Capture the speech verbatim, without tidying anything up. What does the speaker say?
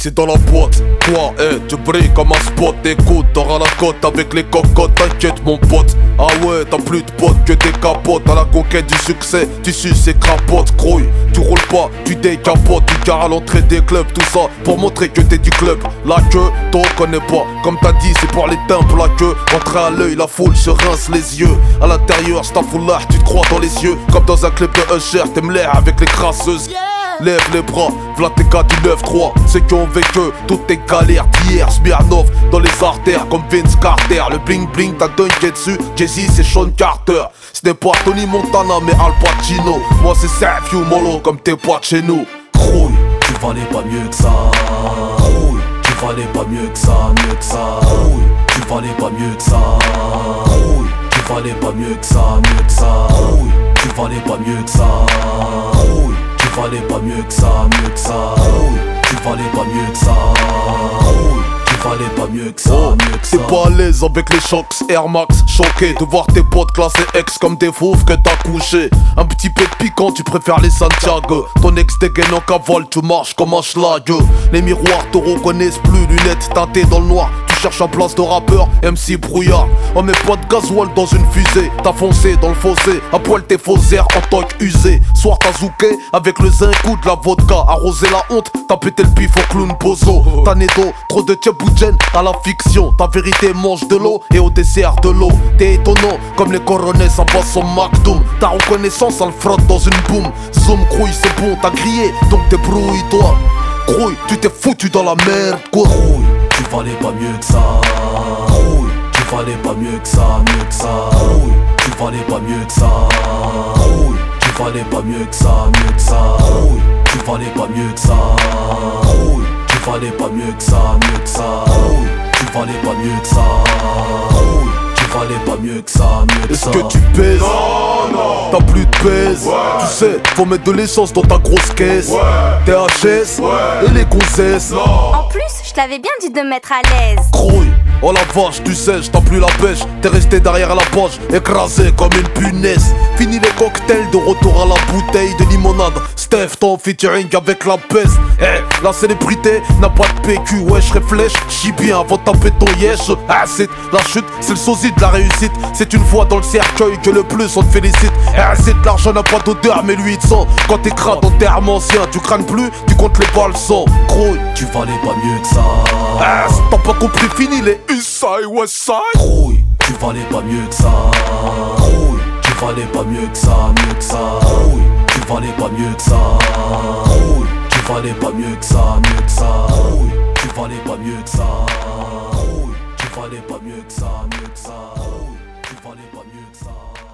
c'est dans la boîte. Toi, eh, tu brilles comme un spot. Écoute, t'auras la cote avec les cocottes. T'inquiète mon pote. Ah ouais, t'as plus de potes que des capotes. À la conquête du succès, tu suces et crapotes. Crouille, tu roules pas, tu décapotes. Tu gares à l'entrée des clubs, tout ça pour montrer que t'es du club. La queue, t'en reconnais pas. Comme t'as dit, c'est pour les timbres. La queue, rentrée à l'œil, la foule se rince les yeux. À l'intérieur, stafoullah, tu te crois dans les yeux. Comme dans un clip de Usher, t'aimes l'air avec les crasseuses. Lève les bras, v'là tes gars du neuf trois. Ceux qui ont vécu toutes tes galères d'hier. Smirnov dans les artères comme Vince Carter. Le bling bling t'as Dunketsu, Jay-Z c'est Sean Carter. Ce n'est pas Tony Montana mais Al Pacino. Moi c'est Sergio Molo comme t'es pas de chez nous. Crouille, tu valais pas mieux que ça. Crouille, tu valais pas mieux que ça, mieux que ça. Crouille, tu valais pas mieux que ça. Crouille, tu valais pas mieux que ça, mieux que ça. Crouille, tu valais pas mieux que ça. Crouille, tu valais pas mieux que ça, mieux que ça. Crouille, tu valais pas mieux que ça. Crouille, tu valais pas mieux que ça, mieux que ça. T'es pas à l'aise avec les chocs Air Max. Choqué de voir tes potes classés ex comme des fauves que t'as couché. Un petit peu de piquant, tu préfères les Santiago. Ton ex dégaine en cavale, tu marches comme un schlag. Les miroirs te reconnaissent plus, lunettes teintées dans le noir. Tu cherches un place de rappeur, M C brouillard. On met pas de gasoil dans une fusée. T'as foncé dans le fossé, à poil tes faux airs en tant qu'usé. Soir t'as zouké avec le zinc ou de la vodka. Arrosé la honte, t'as pété le pif au clown bozo. T'as né d'eau, trop de tchèboudjen à la fiction. Ta vérité mange de l'eau et au dessert de l'eau. T'es étonnant comme les coronets ça passe au McDoom. Ta reconnaissance elle frotte dans une boum. Zoom crouille c'est bon, t'as crié donc débrouille-toi. Crouille, tu t'es foutu dans la merde quoi. Crouille, tu valais pas mieux que ça. Crouille, tu valais pas mieux que ça, mieux que ça. Crouille, tu valais pas mieux que ça. Crouille, tu valais pas mieux que ça, mieux que ça. Crouille, tu valais pas mieux que ça. Crouille, tu valais pas mieux que ça, mieux que ça. Crouille, tu valais pas mieux que ça. Crouille, tu valais pas mieux que ça, mieux que ça. Est-ce que tu pèses? Non, non. T'as plus de pèse, Ouais. tu sais, faut mettre de l'essence dans ta grosse caisse. Ouais. T H S Ouais. et les gonzesses. Non. En plus, je t'avais bien dit de me mettre à l'aise. Crouille, oh la vache, tu sèches, t'as plus la pêche. T'es resté derrière la poche, écrasé comme une punaise. Fini les cocktails, de retour à la bouteille de limonade. Steph, ton featuring avec la peste. Eh, la célébrité n'a pas de P Q. Ouais, je réfléchis, j'y bien avant de taper ton yesh. Ah, c'est la chute, c'est le sosie de la réussite. C'est une fois dans le cercueil que le plus on te félicite. Eh, c'est de l'argent n'a pas d'odeur, mais lui il sent. Quand t'es crade en terme ancien, tu cranes plus, tu comptes les balles sans. Crouille, Tu valais pas mieux que ça. ah, si t'as pas compris, fini les Eastside, Westside. Crouille, tu valais pas mieux que ça. Crouille, tu valais pas mieux que ça, mieux que ça. Crouille, tu valais pas mieux que ça. Crouille, tu valais pas mieux que ça, mieux que ça. Crouille, tu valais pas mieux que ça. Crouille, tu valais pas mieux que ça, mieux que ça. Crouille, tu valais pas mieux que ça.